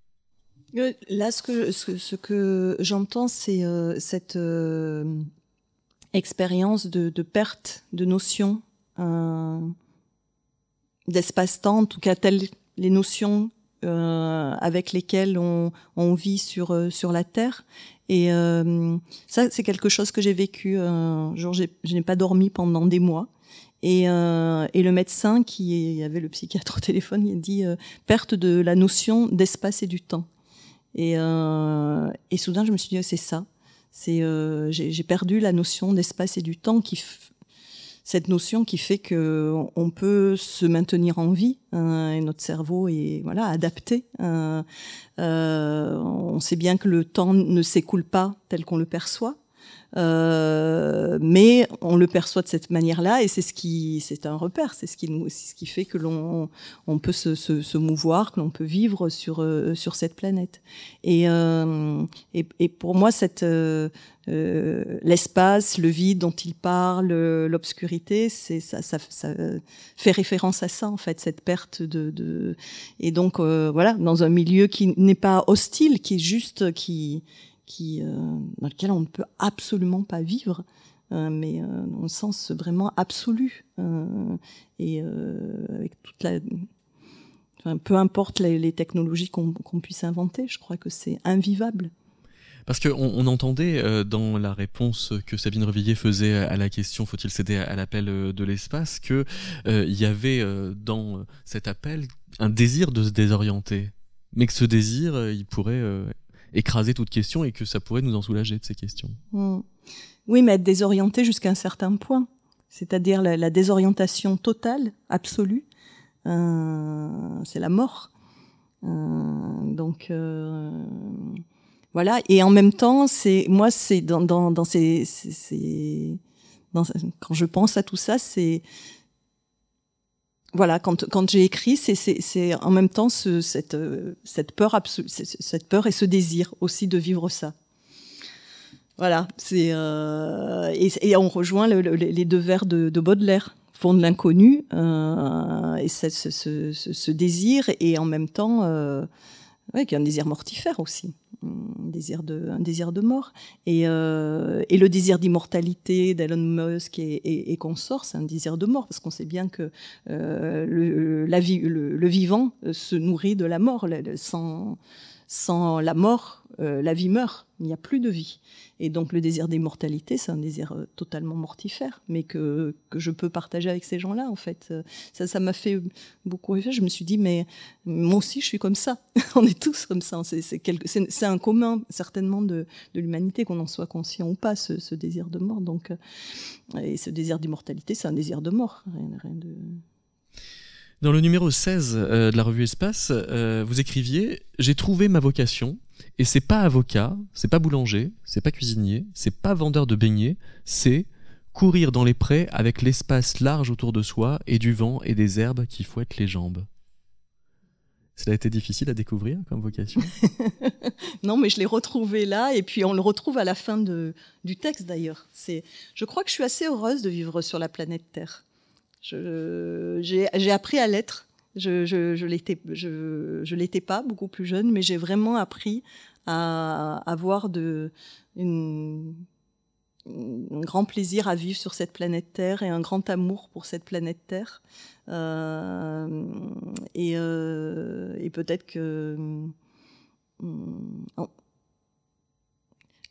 Là, ce que, ce, ce que j'entends, c'est euh, cette euh, expérience de, de perte de notion euh, d'espace-temps, en tout cas telles les notions euh, avec lesquelles on, on vit sur, euh, sur la Terre. Et euh, ça, c'est quelque chose que j'ai vécu. Un jour, j'ai, je n'ai pas dormi pendant des mois. Et, euh, et le médecin qui avait le psychiatre au téléphone, il a dit euh, perte de la notion d'espace et du temps. Et, euh, et soudain, je me suis dit, c'est ça. C'est, euh, j'ai, j'ai perdu la notion d'espace et du temps, qui f... cette notion qui fait que on peut se maintenir en vie, hein, et notre cerveau est voilà adapté. Euh, euh, on sait bien que le temps ne s'écoule pas tel qu'on le perçoit. Euh, mais on le perçoit de cette manière-là, et c'est ce qui, c'est un repère, c'est ce qui nous, c'est ce qui fait que l'on, on peut se, se, se mouvoir, que l'on peut vivre sur euh, sur cette planète. Et, euh, et, et pour moi, cette euh, euh, l'espace, le vide dont il parle, l'obscurité, c'est ça, ça, ça fait référence à ça en fait, cette perte de, de... et donc euh, voilà, dans un milieu qui n'est pas hostile, qui est juste qui qui euh, dans lequel on ne peut absolument pas vivre, euh, mais euh, dans le sens vraiment absolu, euh, et euh, avec toute la, enfin, peu importe les, les technologies qu'on, qu'on puisse inventer, je crois que c'est invivable. Parce qu'on on entendait euh, dans la réponse que Sabine Revilliers faisait à la question « Faut-il céder à l'appel de l'espace ?» qu'il euh, y avait euh, dans cet appel un désir de se désorienter, mais que ce désir, euh, il pourrait euh, écraser toute question et que ça pourrait nous en soulager de ces questions. Mmh. Oui, mais être désorienté jusqu'à un certain point, c'est-à-dire la, la désorientation totale, absolue, euh, c'est la mort. Euh, donc... Euh, Voilà, et en même temps, c'est moi, c'est dans dans dans ces, ces, ces dans, quand je pense à tout ça, c'est voilà, quand quand j'ai écrit, c'est c'est c'est en même temps ce, cette cette peur absolue, cette peur et ce désir aussi de vivre ça. Voilà, c'est euh, et, et on rejoint le, le, les deux vers de, de Baudelaire, Fond de l'inconnu, euh, et ce, ce, ce, ce désir, et en même temps, euh, ouais, qui est un désir mortifère aussi. Un désir de, un désir de mort. Et, euh, et le désir d'immortalité d'Elon Musk et, et, et consorts, c'est un désir de mort, parce qu'on sait bien que euh, le, la vie, le, le vivant se nourrit de la mort. Sans, sans la mort, euh, la vie meurt. Il n'y a plus de vie. Et donc le désir d'immortalité, c'est un désir euh, totalement mortifère, mais que, que je peux partager avec ces gens-là, en fait. Ça, ça m'a fait beaucoup réfléchir. Je me suis dit, mais moi aussi, je suis comme ça. On est tous comme ça. C'est, c'est, quelque, c'est, c'est un commun, certainement, de, de l'humanité, qu'on en soit conscient ou pas, ce, ce désir de mort. Donc, euh, et ce désir d'immortalité, c'est un désir de mort. Rien, rien de... Dans le numéro seize euh, de la revue Espace, euh, vous écriviez « J'ai trouvé ma vocation, et c'est pas avocat, c'est pas boulanger, c'est pas cuisinier, c'est pas vendeur de beignets, c'est courir dans les prés avec l'espace large autour de soi et du vent et des herbes qui fouettent les jambes. » Ça a été difficile à découvrir comme vocation? Non, mais je l'ai retrouvé là, et puis on le retrouve à la fin de, du texte d'ailleurs. C'est, je crois que je suis assez heureuse de vivre sur la planète Terre. Je, j'ai, j'ai appris à l'être. Je, je, je l'étais, je, je l'étais pas beaucoup plus jeune, mais j'ai vraiment appris à avoir de, une, un grand plaisir à vivre sur cette planète Terre et un grand amour pour cette planète Terre. Euh, et, euh, et peut-être que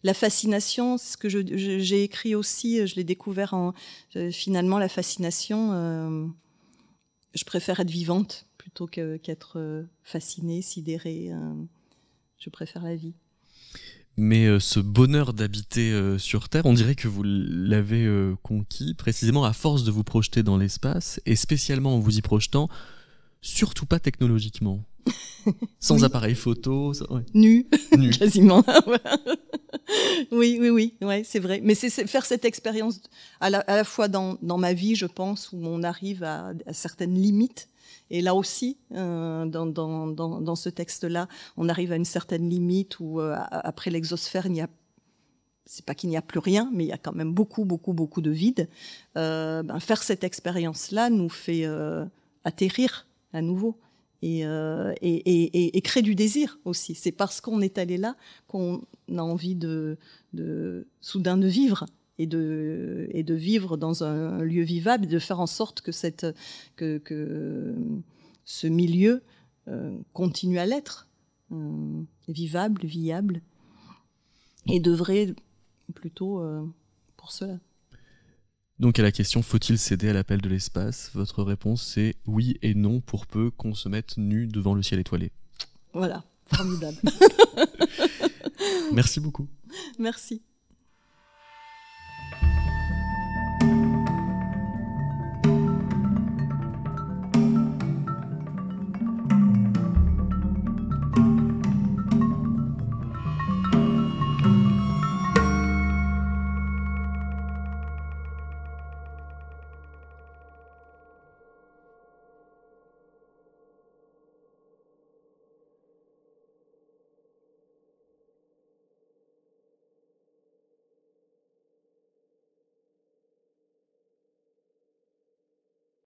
la fascination, c'est ce que je, je, j'ai écrit aussi, je l'ai découvert en euh, finalement la fascination. Euh, je préfère être vivante plutôt que, qu'être euh, fascinée, sidérée. Euh, je préfère la vie. Mais euh, ce bonheur d'habiter euh, sur Terre, on dirait que vous l'avez euh, conquis précisément à force de vous projeter dans l'espace, et spécialement en vous y projetant, surtout pas technologiquement. Sans oui. appareil photo. Ça, ouais. Nu, nu. Quasiment. oui, oui, oui, ouais, c'est vrai. Mais c'est, c'est faire cette expérience à la, à la fois dans, dans ma vie, je pense, où on arrive à, à certaines limites. Et là aussi, euh, dans, dans, dans, dans ce texte-là, on arrive à une certaine limite où, euh, après l'exosphère, il n'y a, c'est pas qu'il n'y a plus rien, mais il y a quand même beaucoup, beaucoup, beaucoup de vide. Euh, ben, faire cette expérience-là nous fait euh, atterrir à nouveau. Et, euh, et, et, et créer du désir aussi. C'est parce qu'on est allé là qu'on a envie de, de soudain de vivre et de, et de vivre dans un lieu vivable, et de faire en sorte que, cette, que, que ce milieu euh, continue à l'être, euh, vivable, viable, et d'œuvrer plutôt euh, pour cela. Donc à la question « Faut-il céder à l'appel de l'espace ?» Votre réponse c'est oui et non pour peu qu'on se mette nu devant le ciel étoilé. Voilà, formidable. Merci beaucoup. Merci.